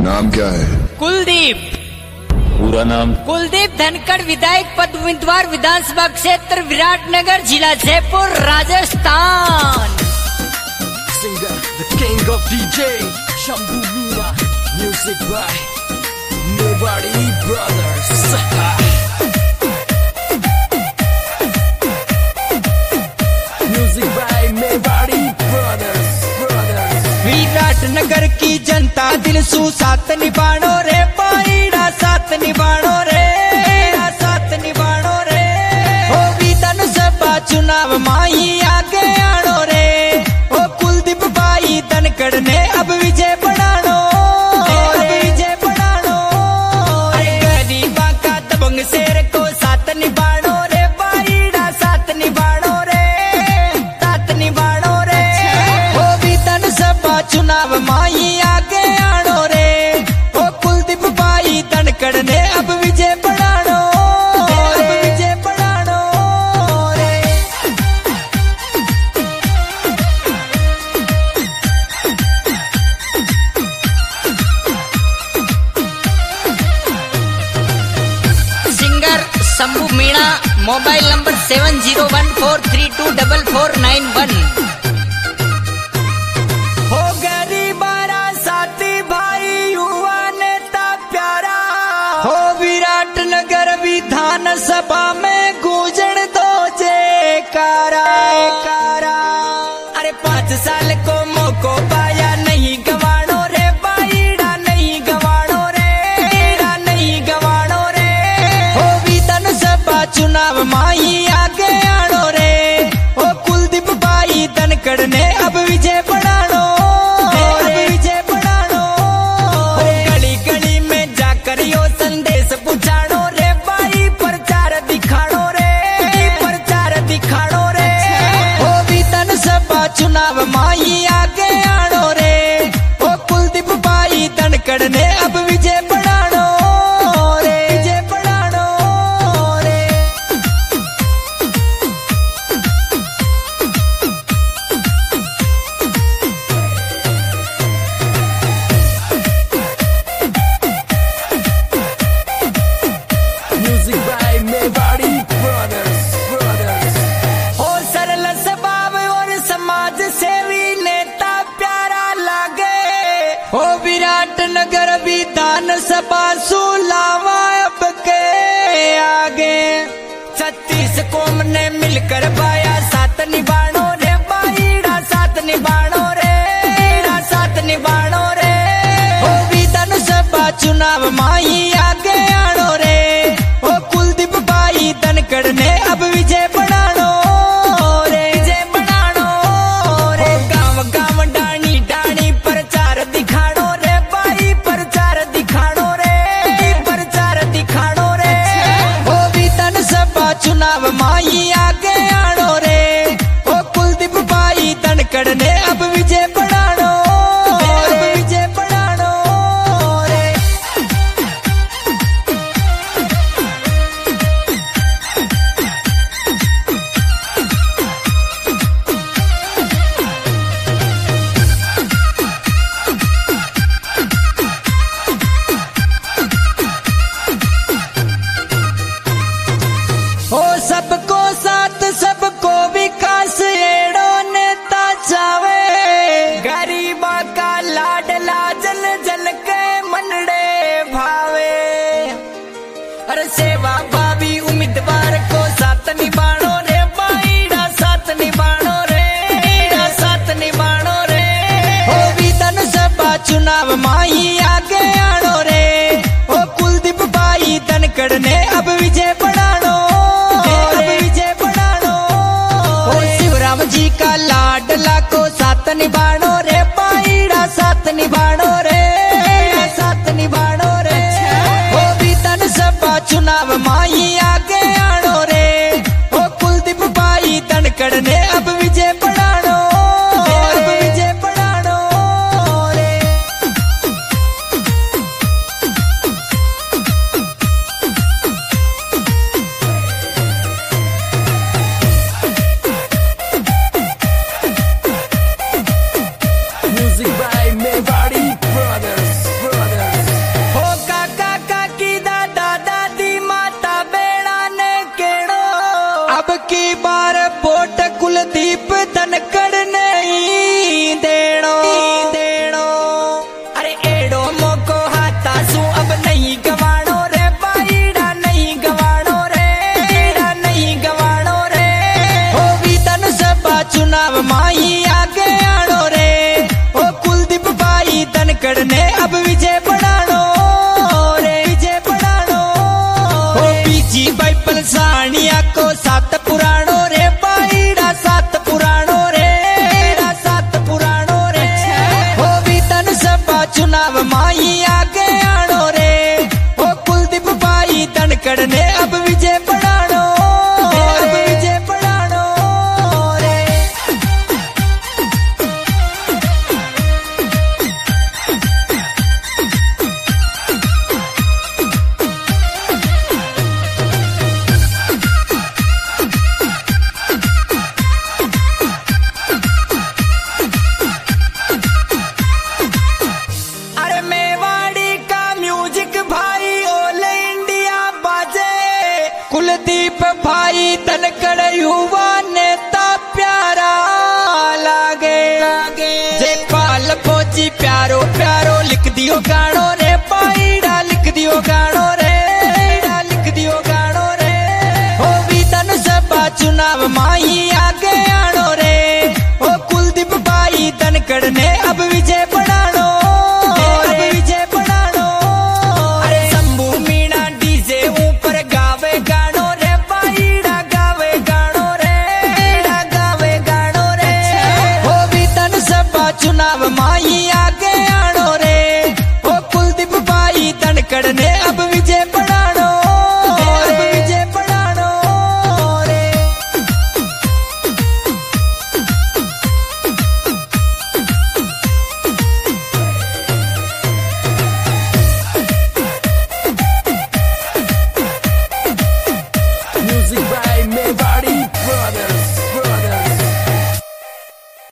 नाम क्या है? कुलदीप। पूरा नाम? कुलदीप धनखड़, विधायक पद उम्मीदवार, विधानसभा क्षेत्र विराटनगर, जिला Jaipur, Rajasthan. Singer, the king of DJ, Shambhu Meera, music by Mewari Brothers. Music by Mewari Brothers. Viratnagar की जनता दिल सु साथ निभाणो रे, पाईड़ा साथ निभाणो रे, साथ निभाणो रे। हो विधानसभा चुनाव माही आगे आणो रे, ओ कुलदीप भाई धनखड़ ने अब विजय बनाणो, विजय बनाणो। अरे गरीबा का दबंग शेर को साथ निभाणो रे, पाईड़ा साथ निभाणो रे, साथ निभाणो रे। हो विधानसभा चुनाव माही आगे आणो रे, ओ कुलदीप भाई धनखड़ ने अब विजय बनाणो, अब विजय बनाणो रे। Singer Shambhu Meena, mobile number 7014324491। हो गरीबारा साथी भाई, युवा नेता प्यारा, हो विराटनगर विधानसभा में गूंजन दो जयकारा। अरे 5 साल को मौको पाया, नहीं गवाणो रे, बाईड़ा नहीं गवाणो रे, नहीं गवाणो रे। हो विधानसभा चुनाव माही आगे आणो रे, ओ कुलदीप भाई धनखड़ ने अब विजय बनाणो, विजय बनाणो। गली गली में जाकर यो संदेश पहुंचाणो रे, भाई प्रचार दिखाणो रे, प्रचार दिखाणो रे। हो विधानसभा चुनाव माही आगे आणो रे, ओ कुलदीप भाई धनखड़ ने अब विजय बनाणो रे, विजय बनाणो रे। Music by Mewari Brothers. हो सरल स्वभाव और समाज सेवी नेता प्यारा लागे, हो विराटनगर विधानसभा सुलावा अब के आगे। 36 कौम ने मिलकर पाया साथ निभाणो रे, बाईड़ा साथ निभाणो रे, साथ निभाणो रे। हो विधानसभा चुनाव माही आगे आणो रे, ओ कुलदीप भाई धनखड़ ने अब विजय बनाणो रे, विजय बनाणो रे। गांव गांव डाणी डाणी प्रचार दिखाणो रे, भाई प्रचार दिखाणो रे, प्रचार दिखाणो रे। हो विधानसभा चुनाव माही आगे आणो रे, ओ कुलदीप भाई धनखड़ ने अब विजय बनाणो, अब विजय बनाणो रे। हो सबको साथ सबको विकास एड़ो नेता चावे, गरीबा का लाडला जल जल के मनड़े भावे। अरे सेवा भावी उम्मीदवार को साथ निभाणो रे, बाईड़ा साथ निभाणो रे, साथ निभाणो रे। हो विधानसभा चुनाव माही आगे आणो रे, ओ कुलदीप भाई धनखड़ ने अब विजय बनाणो, विजय बनाणो। ओ शिवराम जी का लाडला को साथ निभाणो रे, बाईड़ा साथ निभाणो रे, साथ निभाणो रे। हो विधानसभा चुनाव माही आगे आणो रे, ओ कुलदीप भाई धनखड़ ने अब विजय बनाणो, अब विजय बनाणो रे। अब विजय बनानो रे, विजय बनानो। ओ बीजी बाइबल सानिया को सात पुराणो रे, बाईड़ा सात पुराणो रे, सात पुराणो रे। ओ विधान सभा चुनाव माई आगे आनो रे, ओ कुलदीप भाई धनखड़ ने अब विजय बनानो, अब विजय बनानो रे। अरे मेवाड़ी का म्यूजिक भाई ऑल इंडिया बाजे, कुलदीप भाई धनखड़ युवा नेता प्यारा लागे, जयपाल फौजी प्यारो प्यारो लिख दियो गानो